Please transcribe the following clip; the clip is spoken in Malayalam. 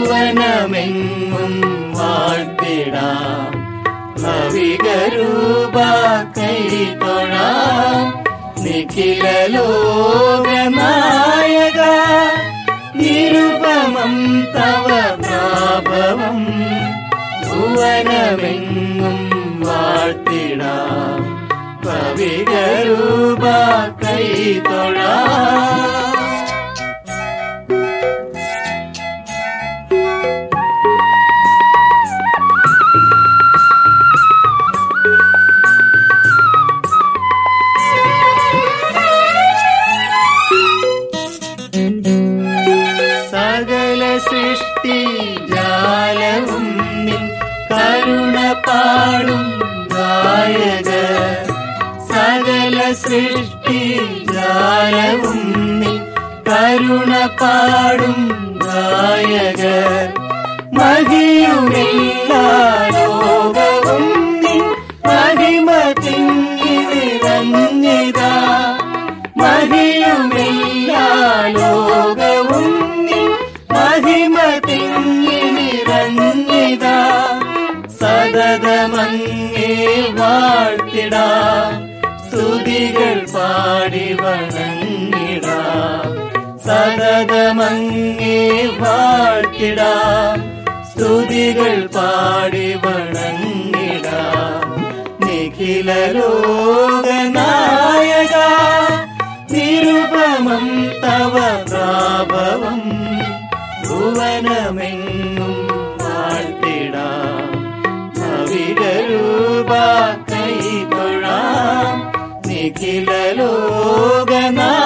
ഭുവനമെങ്ങും വാഴ്ത്തിടാം. ഭവികരൂപ കൈതൊഴാം. നിഖില ലോകനായക നിരുപമം തവ പ്രാഭവം. ഭുവനമെങ്ങും വാഴ്ത്തിടാം. ഭവികരൂപ കൈതൊഴാം. സകല സൃഷ്ടി ജാലവും നിൻ കരുണ പാടും ഗായക. സകല സൃഷ്ടി ജാലവും നിൻ കരുണ പാടും ഗായക. മഹിയുമെല്ലാ ലോകവും നിൻ മഹിമ തിങ്ങി നിറഞ്ഞിതാ. മഹിയുമെല്ലാ ലോകവും നിൻ മഹിമ തിങ്ങി നിറഞ്ഞിതാ. സതതമങ്ങേ വാഴ്ത്തിടാം. സ്തുതികൾ പാടി വണങ്ങിടാം. സതതമങ്ങേ വാഴ്ത്തിടാം. സ്തുതികൾ പാടി വണങ്ങിടാം. നിഖില ലോകനായക നിരുപമം തവ പ്രാഭവം. ഭുവനമെങ്ങും വാഴ്ത്തിടാം. ഭവികരൂപ കൈതൊഴാം. നിഖില ലോകനായക